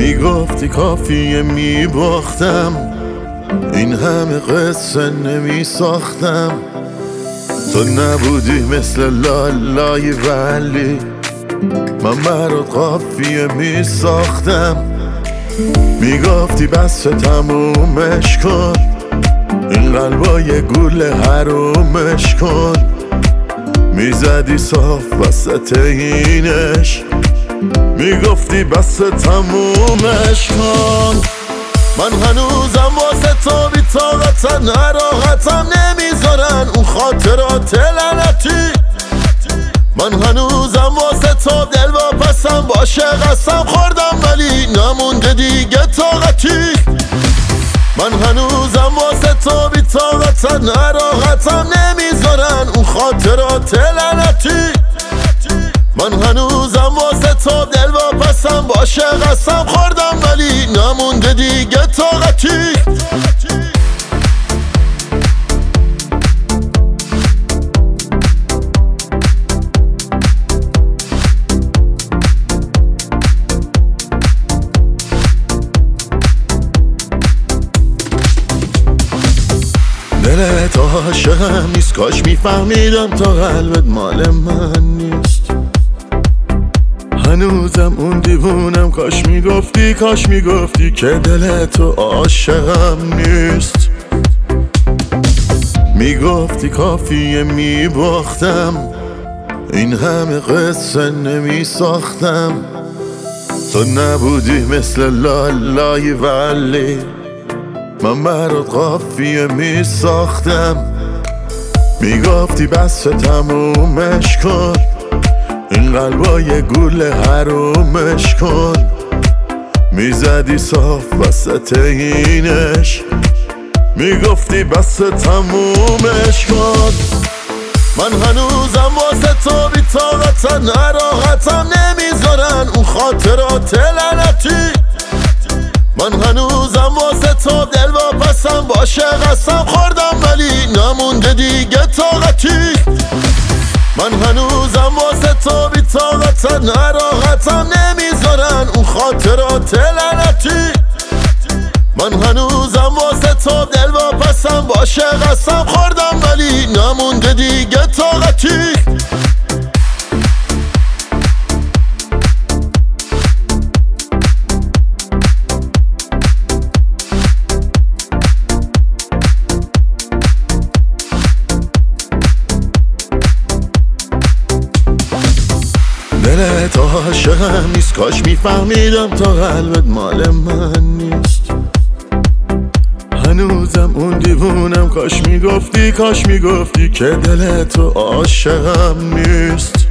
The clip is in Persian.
میگفتی کافیه میباختم، این همه قصه نمیساختم. تو نبودی مثل لالای ولی من برات قافیه میساختم. میگفتی بس تمومش کن، این قلبای گول حرومش کن. میزدی صاف وسط اینش، میگفتی بس تمومش کن. من هنوزم واسه تو بی طاقتم، نراحتم نمیذارن اون خاطرات لعنتی. من هنوزم واسه تو دل واپسم، باشه قسم خوردم ولی نمونده دیگه طاقتی. من هنوزم واسه تو بی طاقتم، نراحتم نمیذارن اون خاطرات لعنتی. من هنوزم واسه تو دل واپسم، باشه قسم خوردم ولی نمونده دیگه طاقتی. دلت عاشقم نیست، کاش میفهمیدم تا قلبت مال من نیست. هنوزم اون دیوونم، کاش میگفتی که دلت عاشقم نیست. میگفتی کافیه میباختم، این همه قصه نمیساختم. تو نبودی مثل لالای ولی من برات قافیه میساختم. میگفتی بس تمومش کن، این قلبای گول حرومش کن. میزدی صاف وسط اینش، میگفتی بس تمومش کن. من هنوزم واسه تو بی طاقتم، نراحتم نمیذارن اون خاطرات لعنتی. من هنوزم واسه تو دل واپسم، باشه قسم خوردم ولی نمونده دیگه طاقتی. من هنوزم واسه تو بی طاقتم، نراحتم نمیذارن اون خاطرات لعنتی. من هنوزم واسه تو دل واپسم، باشه قسم خوردم ولی نمونده دیگه طاقتی. دلت عاشقم نیست، کاش میفهمیدم تا قلبت مال من نیست. هنوزم اون دیوونم، کاش میگفتی که دلت عاشقم نیست.